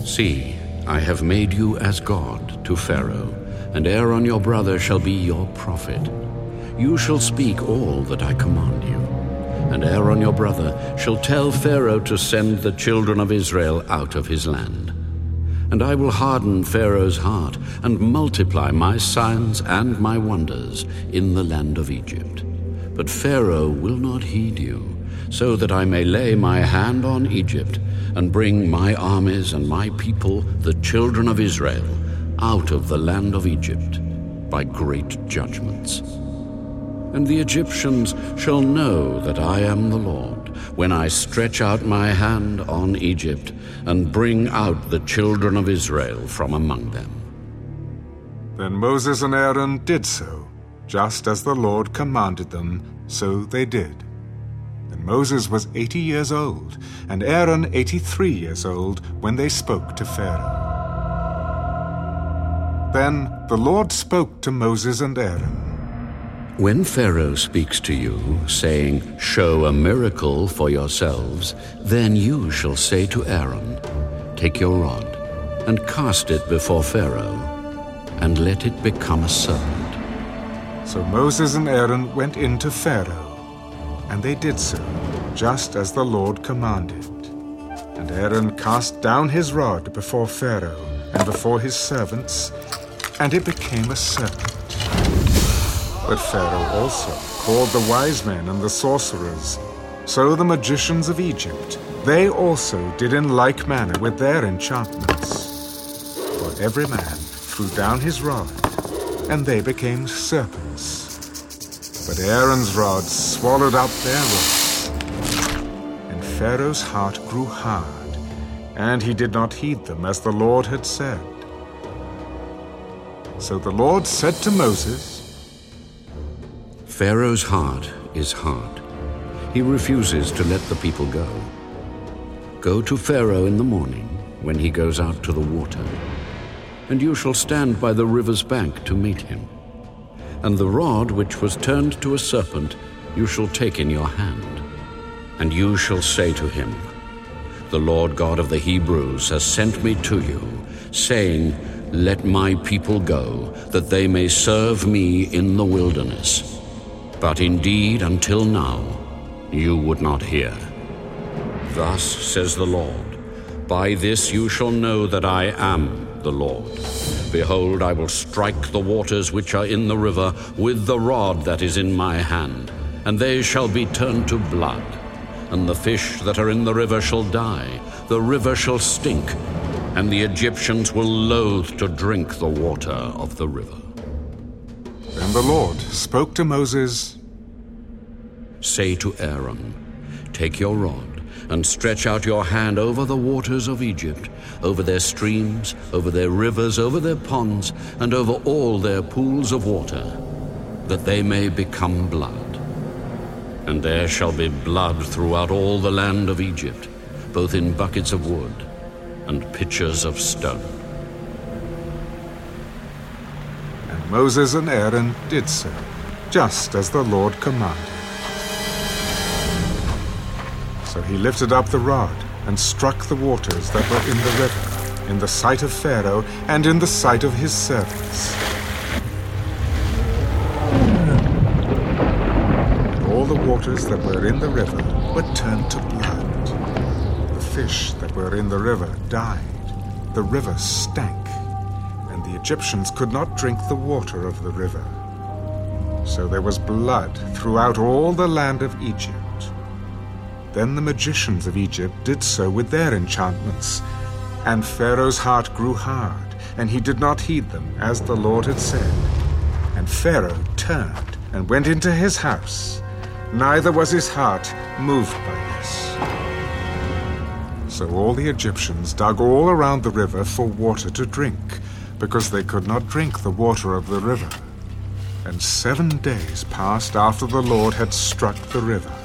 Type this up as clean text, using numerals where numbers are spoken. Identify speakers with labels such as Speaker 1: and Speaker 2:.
Speaker 1: See, I have made you as God to Pharaoh, and Aaron your brother shall be your prophet. You shall speak all that I command you. And Aaron your brother shall tell Pharaoh to send the children of Israel out of his land. And I will harden Pharaoh's heart and multiply my signs and my wonders in the land of Egypt. But Pharaoh will not heed you, so that I may lay my hand on Egypt and bring my armies and my people, the children of Israel, out of the land of Egypt by great judgments. And the Egyptians shall know that I am the Lord, when I stretch out my hand on Egypt and bring out the children of Israel from among them.
Speaker 2: Then Moses and Aaron did so, just as the Lord commanded them, so they did. And Moses was 80 years old, and Aaron 83 years old, when they spoke to Pharaoh. Then the Lord spoke to Moses and Aaron.
Speaker 1: When Pharaoh speaks to you, saying, "Show a miracle for yourselves," then you shall say to Aaron, "Take your rod, and cast it before Pharaoh, and let it become a serpent."
Speaker 2: So Moses and Aaron went in to Pharaoh, and they did so, just as the Lord commanded. And Aaron cast down his rod before Pharaoh and before his servants, and it became a serpent. But Pharaoh also called the wise men and the sorcerers. So the magicians of Egypt, they also did in like manner with their enchantments. For every man threw down his rod, and they became serpents. But Aaron's rod swallowed up their rods. And Pharaoh's heart grew hard, and he did not heed them as the Lord had said. So the Lord said to Moses,
Speaker 1: Pharaoh's heart is hard. He refuses to let the people go. Go to Pharaoh in the morning when he goes out to the water, and you shall stand by the river's bank to meet him. And the rod which was turned to a serpent you shall take in your hand. And you shall say to him, "The Lord God of the Hebrews has sent me to you, saying, Let my people go, that they may serve me in the wilderness. But indeed, until now, you would not hear. Thus says the Lord, By this you shall know that I am the Lord. Behold, I will strike the waters which are in the river with the rod that is in my hand, and they shall be turned to blood. And the fish that are in the river shall die, the river shall stink, and the Egyptians will loathe to drink the water of the river."
Speaker 2: Then the Lord spoke to Moses,
Speaker 1: "Say to Aaron, Take your rod, and stretch out your hand over the waters of Egypt, over their streams, over their rivers, over their ponds, and over all their pools of water, that they may become blood. And there shall be blood throughout all the land of Egypt, both in buckets of wood and pitchers of stone."
Speaker 2: And Moses and Aaron did so, just as the Lord commanded. So he lifted up the rod and struck the waters that were in the river, in the sight of Pharaoh and in the sight of his servants. And all the waters that were in the river were turned to blood. The fish that were in the river died. The river stank, and the Egyptians could not drink the water of the river. So there was blood throughout all the land of Egypt. Then the magicians of Egypt did so with their enchantments, and Pharaoh's heart grew hard, and he did not heed them, as the Lord had said. And Pharaoh turned and went into his house, neither was his heart moved by this. So all the Egyptians dug all around the river for water to drink, because they could not drink the water of the river. And 7 days passed after the Lord had struck the river.